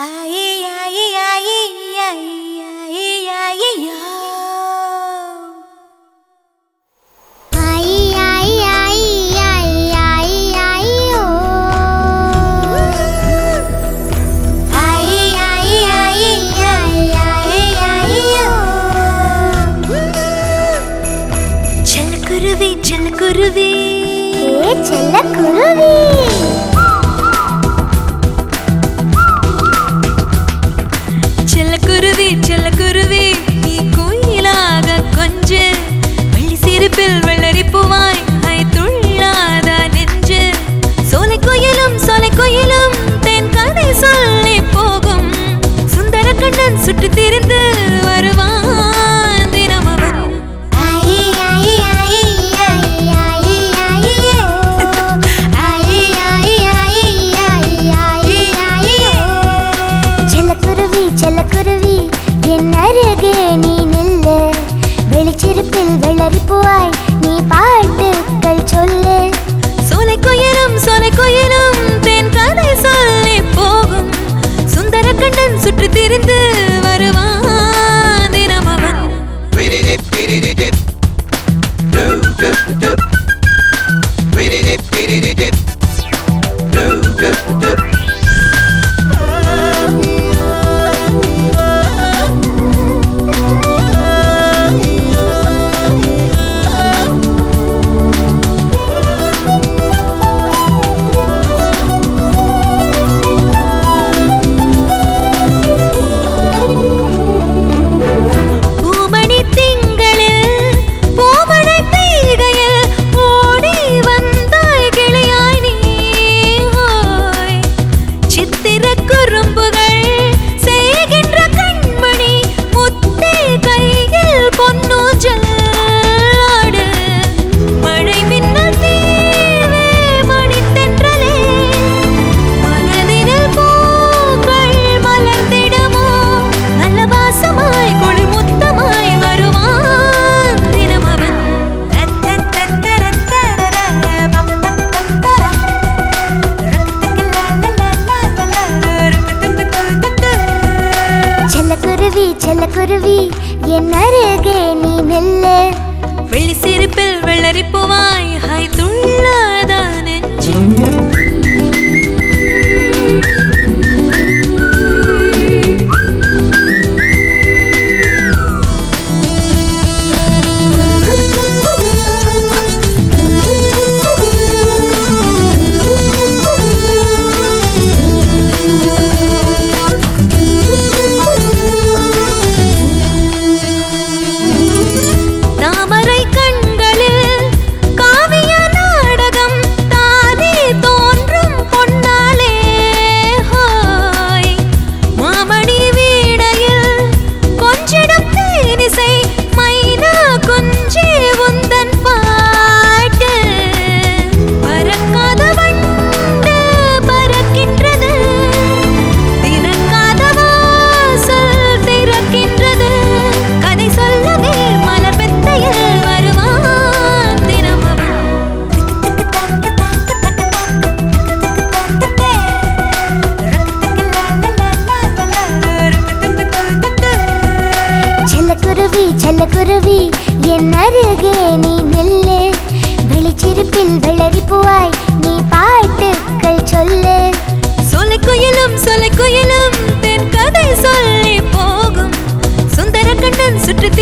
குருவி செல்ல குருவி செல்ல குருவி செல்ல குருவி நீ குயிலாக கொஞ்சு வெள்ளி சிரிப்பில் வெள்ளரி பூவாய் துள்ளாத நெஞ்சு சோலை கோயிலும் தென் கதை சொல்லி போகும் சுந்தர கண்ணன் சுட்டு திரிந்து வருவான் தினமவன் செல்லக்குருவி என் அருகே நீ நில்லு வெளிச்சிருப்பில் வெள்ளரி பூவாய் நீ பாட்டுக்கள் சொல்லு சோலை கோயிலும் தென் கதை சொல்லி போகும் சுந்தர கண்ணன் சுற்றி திரிந்து வருவான் தினமவன் செல்லக்குருவி என் அருகே நீ நில்லு வெள்ளி சிரிப்பில் வெள்ளரி பூவாய் துள்ளாத நெஞ்சு செல்லக்குருவி என் அருகே நீ நில்லு வெளிச்சிருப்பில் வெள்ளரி பூவாய் நீ பாட்டுக்கள் சொல்லு சோலை கோயிலும் தென் கதை சொல்லி போகும் சுந்தர கண்ணன் சுற்றி